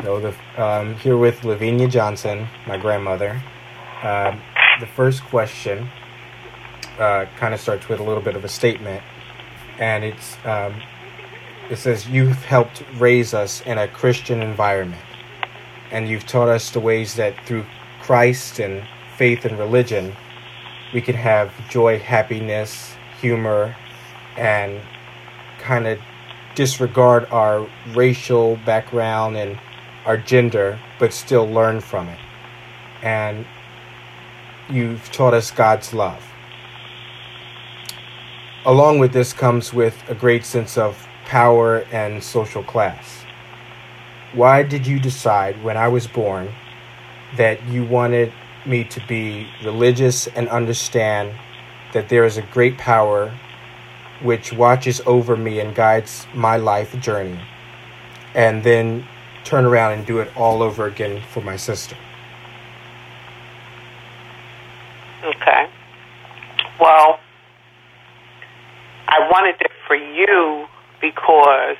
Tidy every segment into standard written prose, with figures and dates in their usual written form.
No, here with Lavinia Johnson, my grandmother. Um, the first question kind of starts with a little bit of a statement, and it says, "You've helped raise us in a Christian environment, and you've taught us the ways that through Christ and faith and religion, we can have joy, happiness, humor, and kind of disregard our racial background and our gender, but still learn from it. And you've taught us God's love. Along with this comes with a great sense of power and social class. Why did you decide when I was born that you wanted me to be religious and understand that there is a great power which watches over me and guides my life journey, and then turn around and do it all over again for my sister?" Okay. Well, I wanted it for you because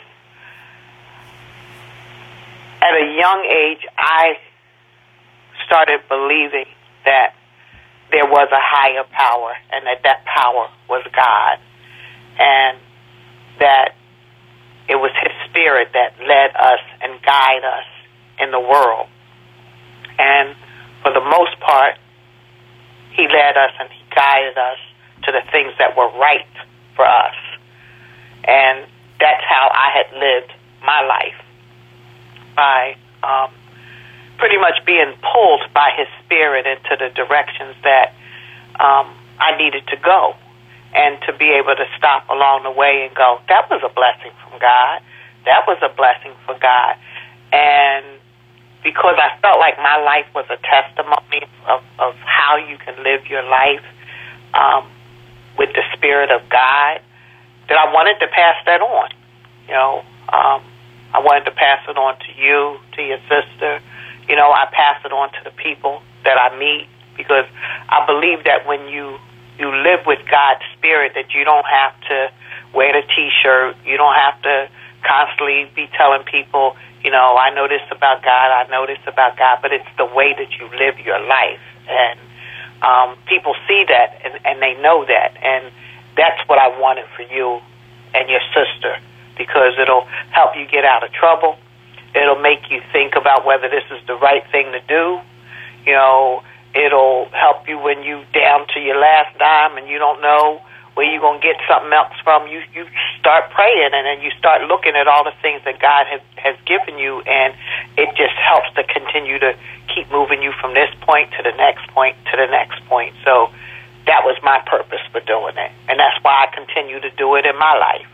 at a young age, I started believing that there was a higher power and that power was God, and that it was His Spirit that led us and guided us in the world. And for the most part, He led us and He guided us to the things that were right for us. And that's how I had lived my life, by pretty much being pulled by His Spirit into the directions that I needed to go, and to be able to stop along the way and go, that was a blessing from God. That was a blessing for God. And because I felt like my life was a testimony of how you can live your life with the Spirit of God, that I wanted to pass that on. I wanted to pass it on to you, to your sister. I pass it on to the people that I meet, because I believe that when you live with God's Spirit, that you don't have to wear the T-shirt. You don't have to constantly be telling people, I know this about God, I know this about God, but it's the way that you live your life. And people see that, and they know that. And that's what I wanted for you and your sister, because it'll help you get out of trouble. It'll make you think about whether this is the right thing to do. It'll help you when you down to your last dime and you don't know where you're going to get something else from. You start praying, and then you start looking at all the things that God has given you, and it just helps to continue to keep moving you from this point to the next point to the next point. So that was my purpose for doing it, and that's why I continue to do it in my life.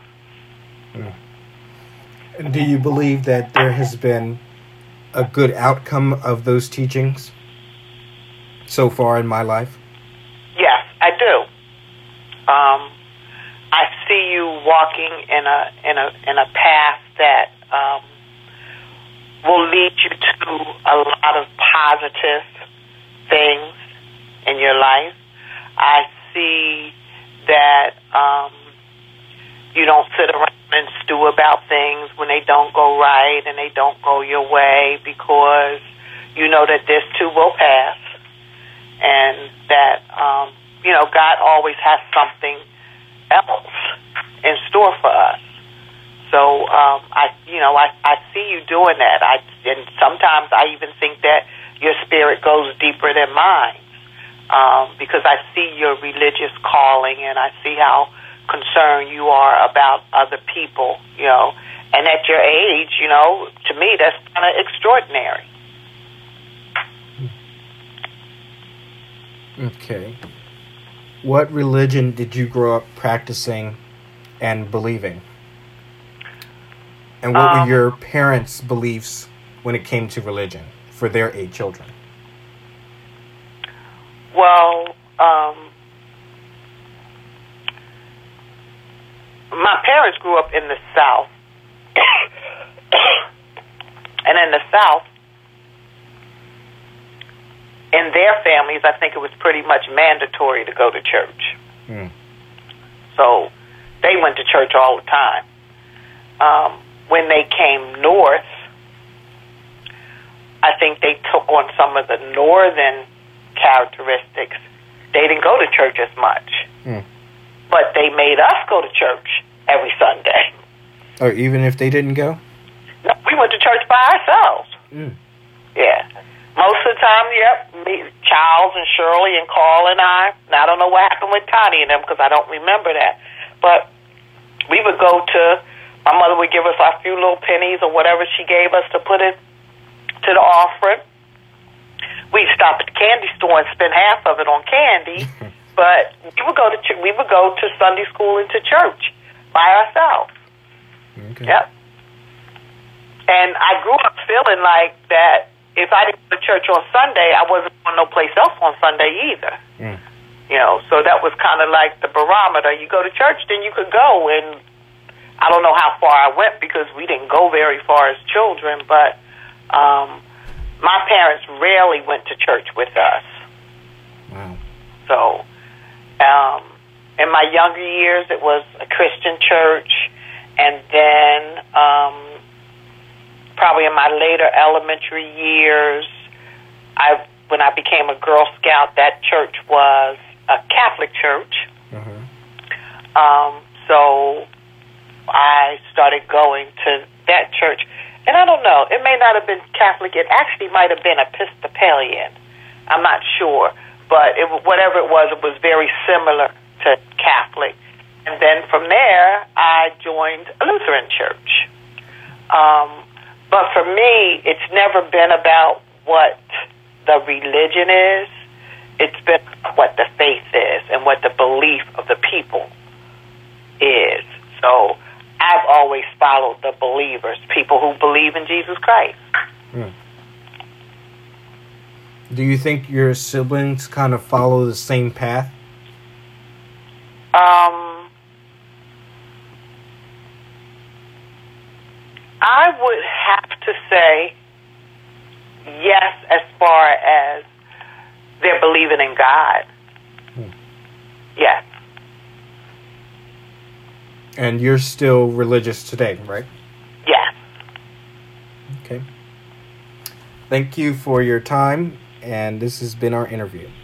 Do you believe that there has been a good outcome of those teachings so far in my life? Yes, I do. I see you walking in a path that will lead you to a lot of positive things in your life. I see that you don't sit around and stew about things when they don't go right and they don't go your way, because you know that this too will pass, and that God always has something else in store for us. So I see you doing that. And sometimes I even think that your spirit goes deeper than mine, because I see your religious calling, and I see how concerned you are about other people, and at your age, to me, that's kind of extraordinary. Okay. What religion did you grow up practicing and believing? And what were your parents' beliefs when it came to religion for their 8 children? Well, my parents grew up in the South. And in the South, in their families, I think it was pretty much mandatory to go to church. So they went to church all the time. When they came north, I think they took on some of the northern characteristics. They didn't go to church as much. But they made us go to church every Sunday. Or even if they didn't go? No, we went to church by ourselves. Yeah. Most of the time, me, Charles and Shirley and Carl and I don't know what happened with Tony and them because I don't remember that. But we would go to, my mother would give us our few little pennies or whatever she gave us to put it to the offering. We'd stop at the candy store and spend half of it on candy. But we would go to Sunday school and to church by ourselves. Okay. Yep. And I grew up feeling like that if I didn't go to church on Sunday, I wasn't going no place else on Sunday either. You know, so that was kind of like the barometer. You go to church, then you could go. And I don't know how far I went because we didn't go very far as children, but my parents rarely went to church with us. Wow. So in my younger years, it was a Christian church. And then probably in my later elementary years, when I became a Girl Scout, that church was a Catholic church. So I started going to that church. And I don't know, it may not have been Catholic. It actually might have been Episcopalian. I'm not sure. But whatever it was very similar to Catholic. And then from there, I joined a Lutheran church. But for me, it's never been about what the religion is. It's been what the faith is and what the belief of the people is. So I've always followed the believers, people who believe in Jesus Christ. Do you think your siblings kind of follow the same path? I would have to say yes, as far as they're believing in God. Yes. And you're still religious today, right? Yes. Okay. Thank you for your time, and this has been our interview.